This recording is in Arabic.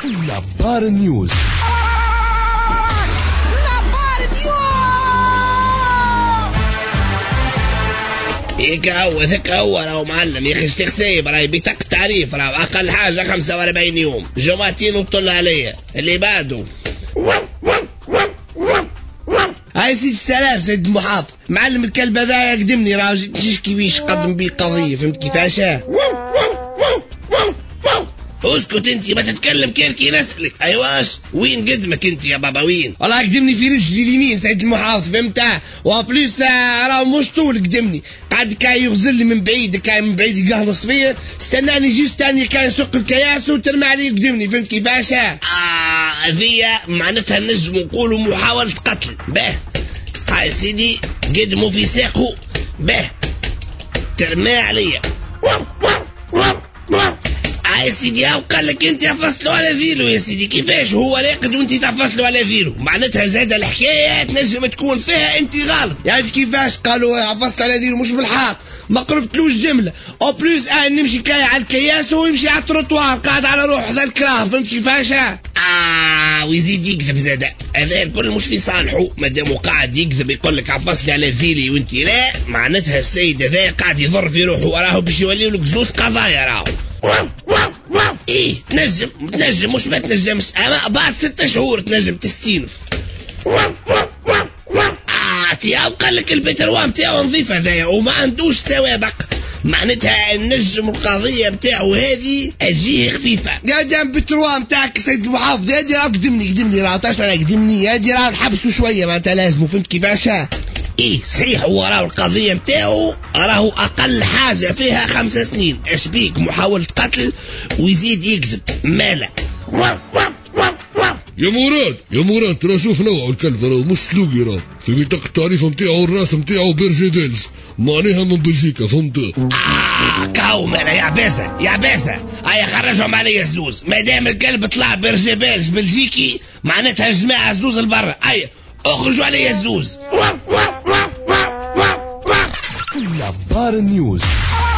نبار نيوز. هيك هو راهو معلم يا اخي اشتيخ سايب راهي بطاقة تعريف راهو اقل حاجة 45 يوم جمعتين وطل عليا اللي بعده. هاي سيد السلام سيد المحافظ معلم الكلب هذا يقدمني راهو جيت كيفاش قدم بيه قضية فهمت كيفاش. اسكت انت ما تتكلم كي نسألك. ايواش وين قدمك انت يا بابا وين؟ والله قدمني في رجلي اليمين سيد المحافظ فهمتها وبليس راهو مش طول قدمني قاعد كاي يغزل لي من بعيد كاي من بعيد يقهوص فيا استناني جي استني كاي يسق الكياس وترمى عليه قدمني فهمت كيفاش. هذيا معناتها نجم نقولوا محاولة قتل. باه هاي سيدي قدموا في ساقه باه ترمى عليا. يا سيدي قال لك انت فصلوا على ذيلو يا سيدي كيفاش هو راقد وانت تفصلوا على ذيلو معناتها زاد الحكايه تنجم تكون فيها انت غلط يعني كيفاش قالوا فصلوا على ذيلو مش بالحق ما قربتلوش جمله او بلوس نمشي كاي على الكياس وهو يمشي على التروطوار قاعد على روح ذا الكراه فهمت كيفاش. ويزيد يكذب زاد هذا الكل مش في صالحه مادام قاعد يكذب يقول لك عفصلي على ذيلي وانت لا معناتها السيد هذا قاعد يضر في روحه وراه باش يولي لك زوز قضايا راهو. ايه تنجم مش ما تنجمش اما بعد 6 شهور تنجم تستينف. تياو قال لك البتروام تاعو نظيف هذايا وما عندوش سوابق معناتها النجم القضية بتاعه هذه تجيه خفيفة. يا دام بتروام تاعك سيد المحافظ هادي راه قدمني راه تعرف على قدمني هادي راه نحبسوا شوية معناتها لازم فهمت كيفاش. ايه صحيح هو راه القضية بتاعه راهو اقل حاجة فيها 5 سنين اش بيك محاولة قتل ويزيد يكذب مالا. يا مراد ترى شوف نوع الكلب راهو مش سلوقي راه في بطاقة التعريف نتاعو الراس نتاعو بيرجي بيلج معناها من بلجيكا فهمت. كاو مالا يا باسة هيا خرجهم عليا الزوز ما دام الكلب طلع بيرجي بيلج بلجيكي معناتها الجماعة الزوز البرا هيا اخرجوا عليا الزوز. نبار نيوز.